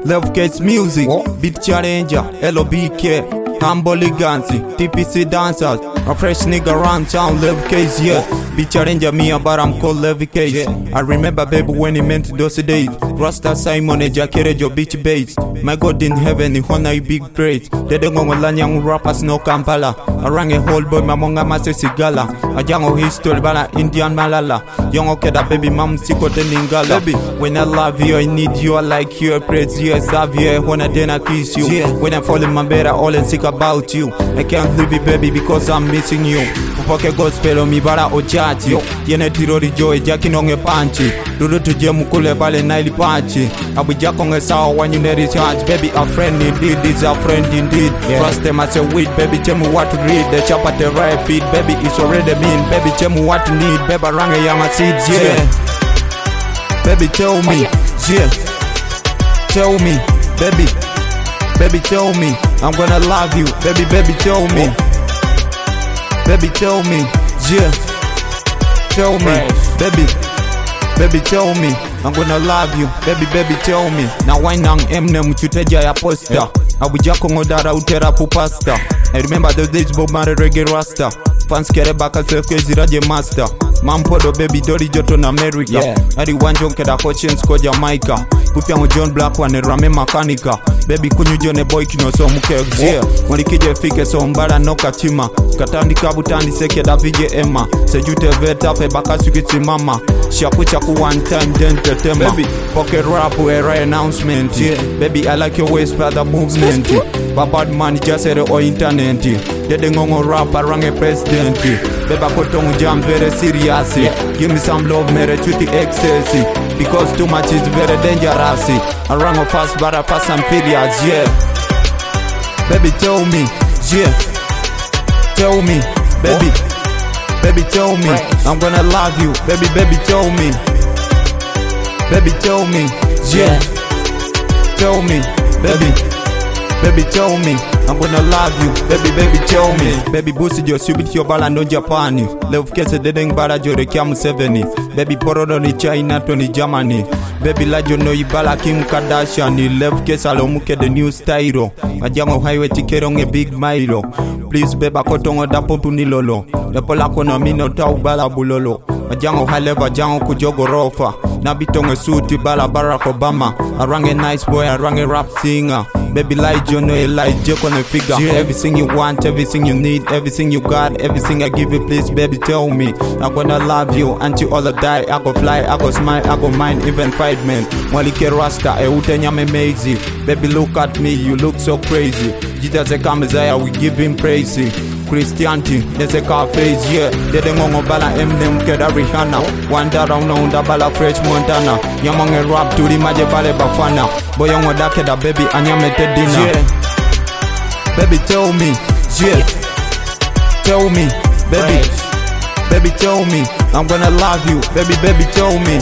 Love Case Music, Beat Challenger, LOBK, Humble Gansi, TPC Dancers, a fresh nigga around town, Love Case, yeah. Beat Challenger me, but I'm called Love Case. I remember baby when he meant those days. Rasta Simon, Jakere, your bitch bass. My God in heaven, he honor big praise. They don't go on young rappers, no Kampala. I rang a whole boy, my monga mase sigala. A young history, bala Indian malala. Young okeda baby, mom siko teningala. Baby, when I love you, I need you, I like you, I praise you, I serve you, I wanna then I kiss you. When I fall in my bed, I all and sick about you. I can't leave you, baby, because I'm missing you. Upoke gospel on me, bara ochati. Yene tirori joy, jacking on a punchy. Dudu to Jemukule Bale Nile Pachi. I be jack on a sour when you need it charge. Baby, a friend indeed, this a friend indeed. Trust them as a weed, baby, tell me what to read. The chop at the right feet, baby, it's already mean. Baby, tell me what to need. Baby, rang a young seeds, yeah. Baby, tell me, yeah. Tell me, baby. Baby, tell me, I'm gonna love you. Baby, baby, tell me. Baby, tell me, yeah. Tell me, baby. Baby, tell me, I'm gonna love you. Baby, baby, tell me. Now why nang emnem chuteja ya poster. Abujako ngodara utera pupasta. I remember those days Bob Marley reggae rasta. Fans kere baka self-care ziraje master. Mampodo baby dori joto na America. Adi wanjon keda coachins ko Jamaica. Pupia mo John Black wane rame makanika. Baby kunyu jone boy kino so muke yeah. Mwani kije fike so mbara no kachima. Katandi kabutandi seke da vije ema. Sejute veta fe baka sukiti mama. Shaku chaku one time then tetema. Baby pocket rap era announcement Baby I like your waist for the movement. Bad man just said o internet. Dede ngongo rap arang a president. Beba kotong jam very serious. Give me some love mere chuti excess. Because too much is very dangerous. Arang of fast but I fast and furious, yeah. Baby tell me, yeah. Tell me, baby. Baby tell me, I'm gonna love you. Baby, baby tell me. Baby tell me, yeah. Tell me, baby. Baby tell me, I'm gonna love you. Baby, baby tell me. Baby busi jo subit yo bala no Japani. Love kese dedeng bara jo rekiamu 7. Baby porodo ni China to ni Germany. Baby lajo no ibala Kim Kardashian. Love kese alomuke the new style. Majango highway tikero nge big milo. Please beba kotongo da popu ni lolo. Depola kono mino tau bala bulolo. Majango high level jango kujogo rofa. Nabitonge suti bala Barack Obama. Arange nice boy, arange rap singer. Baby like you know like Jake on a figure. Everything you want, everything you need, everything you got, everything I give you, please baby tell me. I'm gonna love you until all I die. I go fly, I go smile, I go mind, even fight man. Mwalike rasta, nyame amazing. Baby look at me, you look so crazy. Jesus a Messiah, we give him praise. Christianity, there's a car face, yeah. Dede ngongo bala emnem keda Rihanna. Wanda round onda bala fresh Montana. Yamange rap to the maje bale bafana. Boyongo da keda baby anyamete dinner, yeah. Baby tell me, yeah. Tell me, baby. Baby tell me, I'm gonna love you. Baby, baby tell me.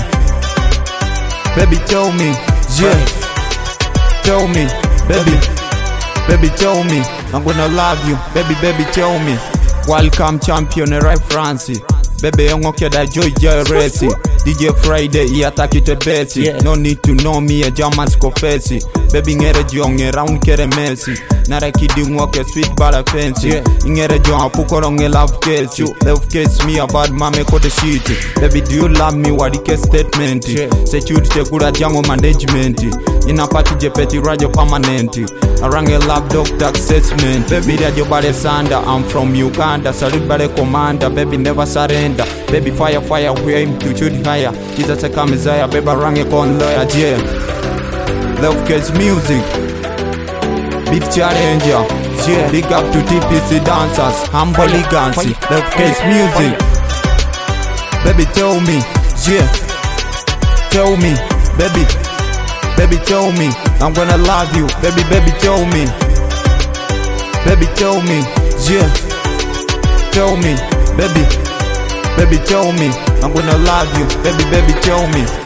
Baby tell me, yeah. Tell me, baby. Baby tell me, I'm gonna love you. Baby, baby tell me. Welcome champion right France. Baby yongo keda joy resi. DJ Friday iatakite beti. No need to know me a German's confessi. Baby ngere jonge round kere Messi. Nara kidi mwoke sweet bala fancy. Ingere jonga pukoro nge love case. You love case me about mame kote shit. Baby do you love me wadike statement. Security kura jango management. Inapati jepeti rajo permanent. Arange love doctor assessment. Baby rajo bale sanda. I'm from Uganda. Salute bale commander. Baby never surrender. Baby fire fire we aim to shoot higher. Jesus a Messiah. Baby range con lawyer, yeah. Love Case Music, Beat Challenger, yeah. Big up to TPC Dancers, Humble Gansi. Love Case Music. Baby tell me, yeah. Tell me, baby. Baby tell me, I'm gonna love you. Baby, baby tell me. Baby tell me, yeah. Tell me, baby. Baby tell me, I'm gonna love you. Baby, baby tell me.